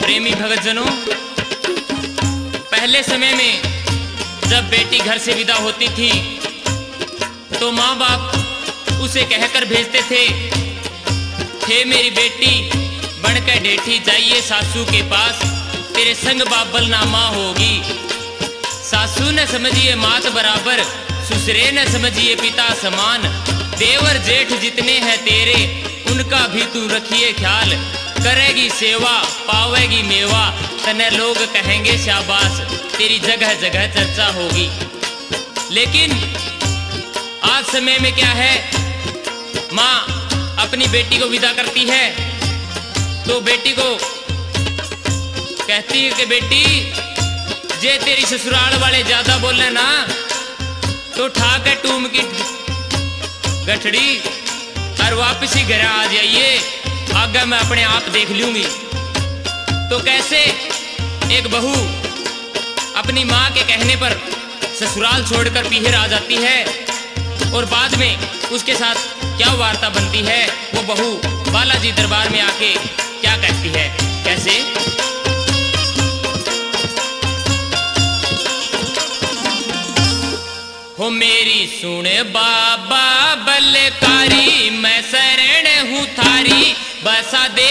प्रेमी भक्तजनों, पहले समय में जब बेटी घर से विदा होती थी तो माँ बाप उसे कहकर भेजते थे, हे मेरी बेटी बनकर डेठी जाइए सासू के पास, तेरे संग बाबल नामा होगी। सासू न समझिए मात बराबर, ससुरे न समझिए पिता समान, देवर जेठ जितने हैं तेरे उनका भी तू रखिए ख्याल, करेगी सेवा पावेगी मेवा, तने लोग कहेंगे शाबाश, तेरी जगह जगह चर्चा होगी। लेकिन आज समय में क्या है, माँ अपनी बेटी को विदा करती है तो बेटी को कहती है कि बेटी जे तेरी ससुराल वाले ज्यादा बोले ना तो ठाक है टूम की गठड़ी और वापस ही घर आ जाइए, आगे मैं अपने आप देख लूंगी। तो कैसे एक बहू अपनी माँ के कहने पर ससुराल छोड़कर पीहर आ जाती है और बाद में उसके साथ क्या वार्ता बनती है, वो बहू बालाजी दरबार में आके क्या कहती है, कैसे? हो मेरी सुने बाबा बलकारी, मैं शरण हूँ थारी, बसा दे